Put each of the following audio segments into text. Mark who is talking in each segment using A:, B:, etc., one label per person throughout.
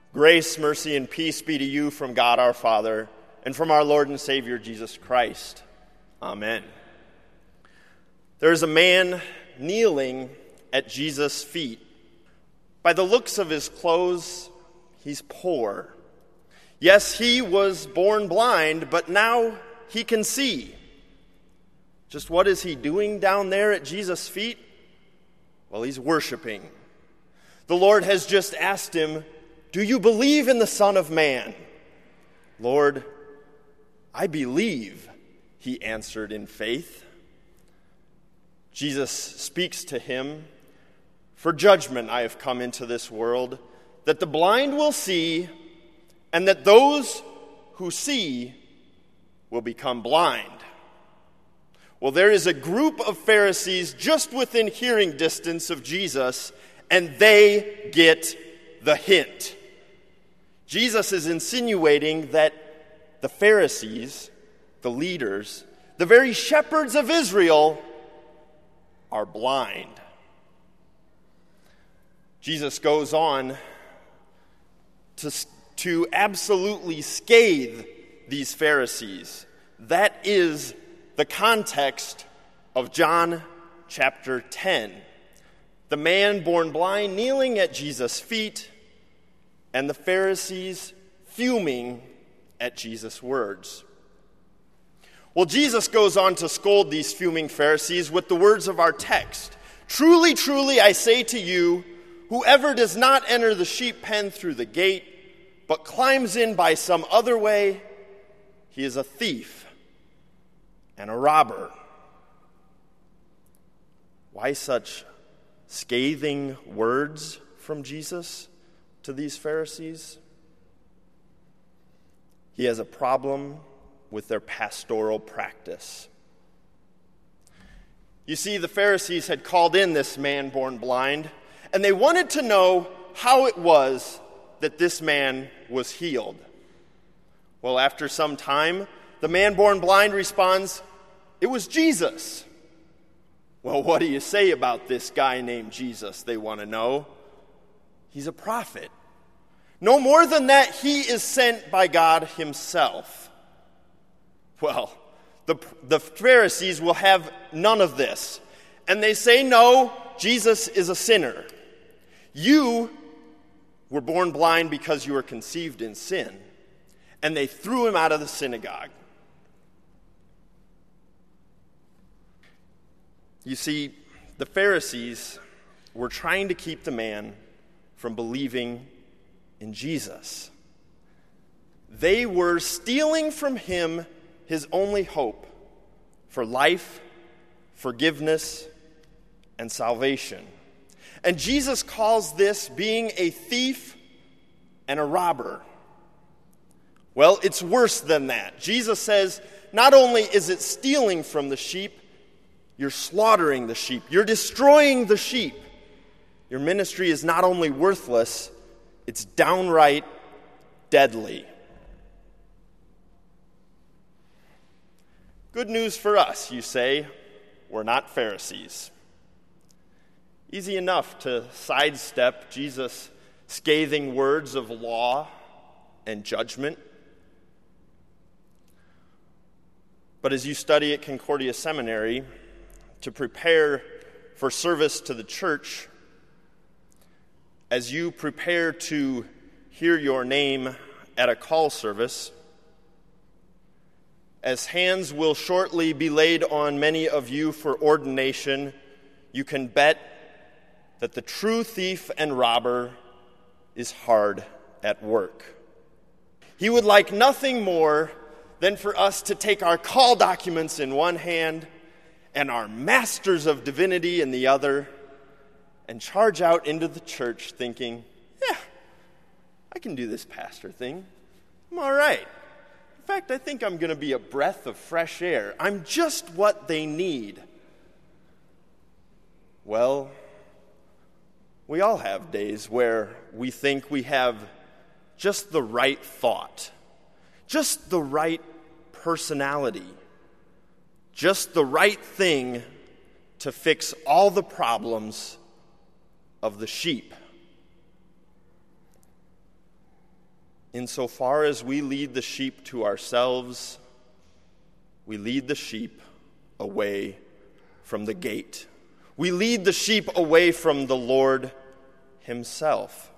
A: Grace, mercy, and peace be to you from God our Father and from our Lord and Savior Jesus Christ. Amen. There is a man kneeling at Jesus' feet. By the looks of his clothes, he's poor. Yes, he was born blind, but now he can see. Just what is he doing down there at Jesus' feet? Well, he's worshiping. The Lord has just asked him, "Do you believe in the Son of Man?" "Lord, I believe," he answered in faith. Jesus speaks to him, "For judgment I have come into this world, that the blind will see, and that those who see will become blind." Well, there is a group of Pharisees just within hearing distance of Jesus, and they get the hint. Jesus is insinuating that the Pharisees, the leaders, the very shepherds of Israel, are blind. Jesus goes on to absolutely scathe these Pharisees. That is the context of John chapter 10. The man born blind kneeling at Jesus' feet, and the Pharisees fuming at Jesus' words. Well, Jesus goes on to scold these fuming Pharisees with the words of our text. "Truly, truly, I say to you, whoever does not enter the sheep pen through the gate, but climbs in by some other way, he is a thief and a robber." Why such scathing words from Jesus to these Pharisees? He has a problem with their pastoral practice. You see, the Pharisees had called in this man born blind, and they wanted to know how it was that this man was healed. Well, after some time, the man born blind responds, "It was Jesus." Well, what do you say about this guy named Jesus, they want to know. He's a prophet. No more than that, he is sent by God himself. Well, the Pharisees will have none of this. And they say, "No, Jesus is a sinner. You were born blind because you were conceived in sin." And they threw him out of the synagogue. You see, the Pharisees were trying to keep the man from believing in Jesus. They were stealing from him his only hope for life, forgiveness, and salvation. And Jesus calls this being a thief and a robber. Well, it's worse than that. Jesus says, not only is it stealing from the sheep, you're slaughtering the sheep. You're destroying the sheep. Your ministry is not only worthless, it's downright deadly. Good news for us, you say. We're not Pharisees. Easy enough to sidestep Jesus' scathing words of law and judgment. But as you study at Concordia Seminary to prepare for service to the church, as you prepare to hear your name at a call service, as hands will shortly be laid on many of you for ordination, you can bet that the true thief and robber is hard at work. He would like nothing more than for us to take our call documents in one hand and our masters of divinity in the other and charge out into the church thinking, I can do this pastor thing. I'm all right. In fact, I think I'm going to be a breath of fresh air. I'm just what they need. Well, we all have days where we think we have just the right thought, just the right personality, just the right thing to fix all the problems of the sheep. Insofar as we lead the sheep to ourselves, we lead the sheep away from the gate. We lead the sheep away from the Lord himself.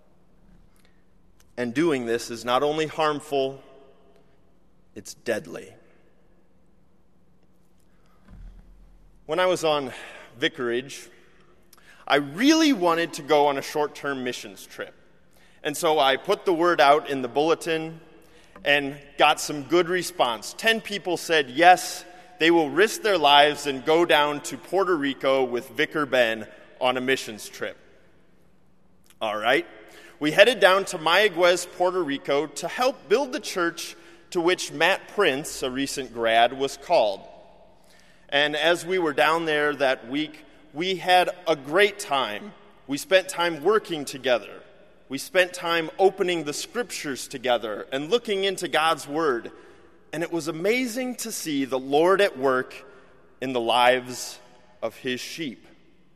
A: And doing this is not only harmful, it's deadly. When I was on vicarage, I really wanted to go on a short-term missions trip. And so I put the word out in the bulletin and got some good response. 10 people said yes, they will risk their lives and go down to Puerto Rico with Vicar Ben on a missions trip. All right. We headed down to Mayaguez, Puerto Rico to help build the church to which Matt Prince, a recent grad, was called. And as we were down there that week, we had a great time. We spent time working together. We spent time opening the scriptures together and looking into God's word. And it was amazing to see the Lord at work in the lives of his sheep.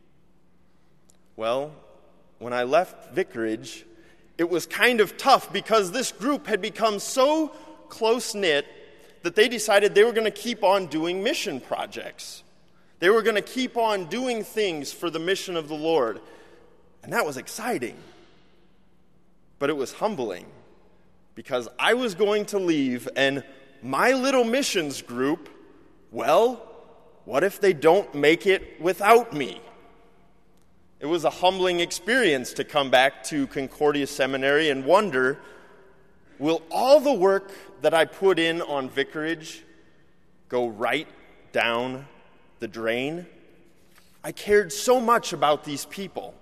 A: Well, when I left vicarage, it was kind of tough because this group had become so close-knit that they decided they were going to keep on doing mission projects. They were going to keep on doing things for the mission of the Lord. And that was exciting. But it was humbling because I was going to leave and my little missions group, well, what if they don't make it without me? It was a humbling experience to come back to Concordia Seminary and wonder, will all the work that I put in on vicarage go right down the drain? I cared so much about these people.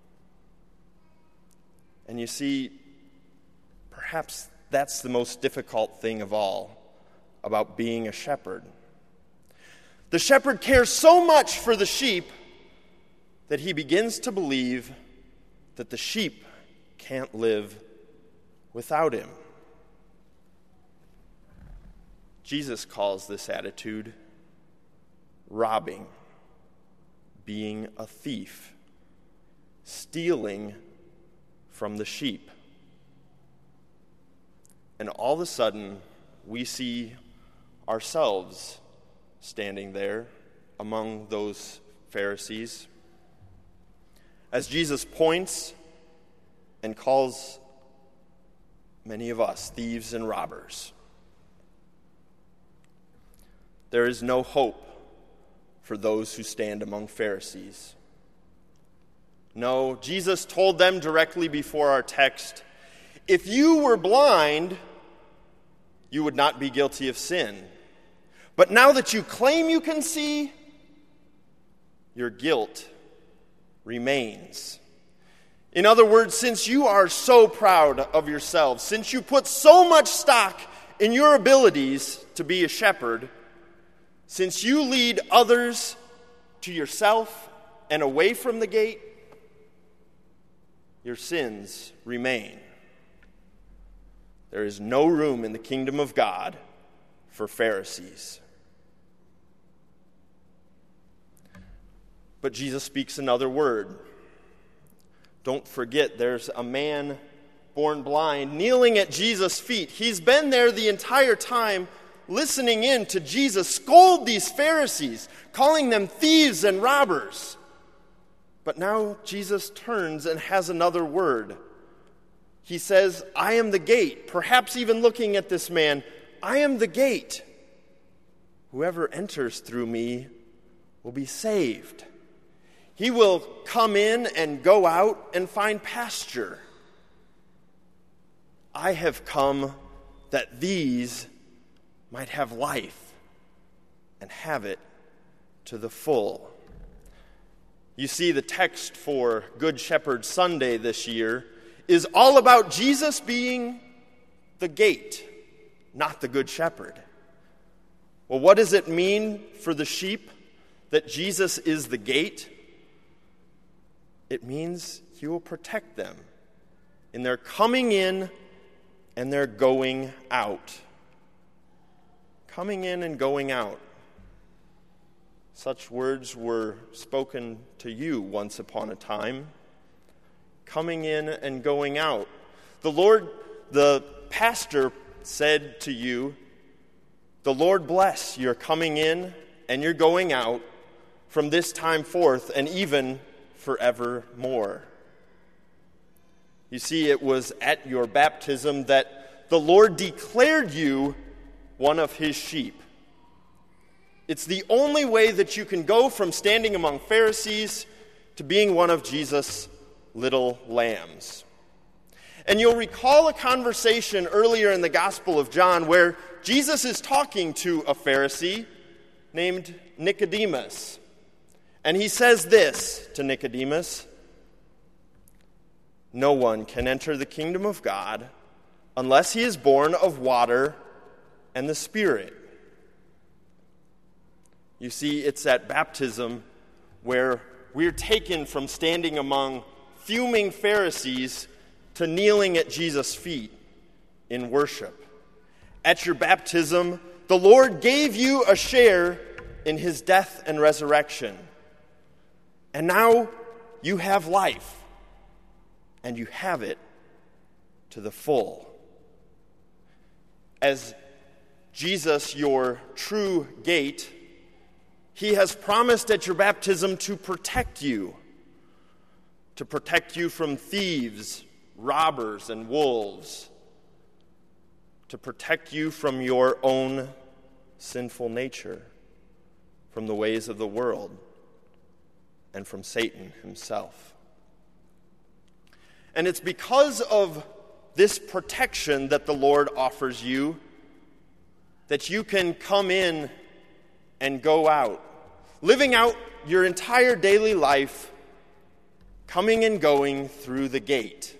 A: And you see, perhaps that's the most difficult thing of all about being a shepherd. The shepherd cares so much for the sheep that he begins to believe that the sheep can't live without him. Jesus calls this attitude robbing, being a thief, stealing from the sheep. And all of a sudden, we see ourselves standing there among those Pharisees as Jesus points and calls many of us thieves and robbers. There is no hope for those who stand among Pharisees. No, Jesus told them directly before our text, if you were blind, you would not be guilty of sin. But now that you claim you can see, your guilt remains. In other words, since you are so proud of yourselves, since you put so much stock in your abilities to be a shepherd, since you lead others to yourself and away from the gate, your sins remain. There is no room in the kingdom of God for Pharisees. But Jesus speaks another word. Don't forget, there's a man born blind kneeling at Jesus' feet. He's been there the entire time, listening in to Jesus scold these Pharisees, calling them thieves and robbers. But now Jesus turns and has another word. He says, I am the gate. Perhaps even looking at this man, I am the gate. Whoever enters through me will be saved. He will come in and go out and find pasture. I have come that these might have life and have it to the full. You see, the text for Good Shepherd Sunday this year is all about Jesus being the gate, not the Good Shepherd. Well, what does it mean for the sheep that Jesus is the gate? It means he will protect them in their coming in and their going out. Coming in and going out. Such words were spoken to you once upon a time. Coming in and going out. The Lord the pastor said to you, "The Lord bless your coming in and your going out from this time forth and even forevermore." You see, it was at your baptism that the Lord declared you one of his sheep. It's the only way that you can go from standing among Pharisees to being one of Jesus' little lambs. And you'll recall a conversation earlier in the Gospel of John where Jesus is talking to a Pharisee named Nicodemus. And he says this to Nicodemus: "No one can enter the kingdom of God unless he is born of water and the Spirit." You see, it's at baptism where we're taken from standing among fuming Pharisees to kneeling at Jesus' feet in worship. At your baptism, the Lord gave you a share in his death and resurrection. And now you have life, and you have it to the full. As Jesus, your true gate, he has promised at your baptism to protect you from thieves, robbers, and wolves, to protect you from your own sinful nature, from the ways of the world, and from Satan himself. And it's because of this protection that the Lord offers you that you can come in and go out, living out your entire daily life, coming and going through the gate,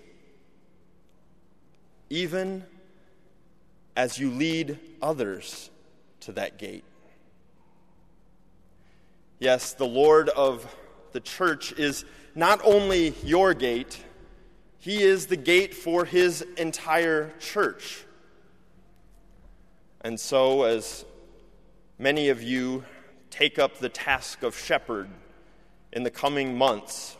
A: even as you lead others to that gate. Yes, the Lord of the church is not only your gate, he is the gate for his entire church. And so, as many of you take up the task of shepherd in the coming months,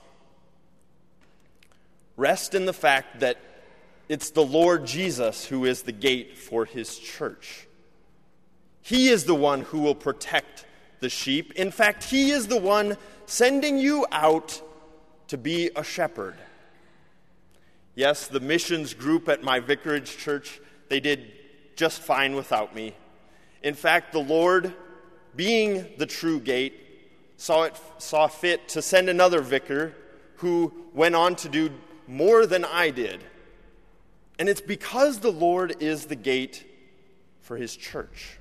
A: rest in the fact that it's the Lord Jesus who is the gate for his church. He is the one who will protect the sheep. In fact, he is the one sending you out to be a shepherd. Yes, the missions group at my vicarage church, they did just fine without me. In fact, the Lord, being the true gate, saw fit to send another vicar who went on to do more than I did. And it's because the Lord is the gate for his church.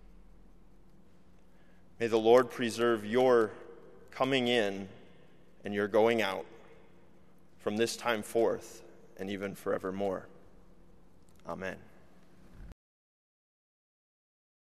A: May the Lord preserve your coming in and your going out from this time forth and even forevermore. Amen.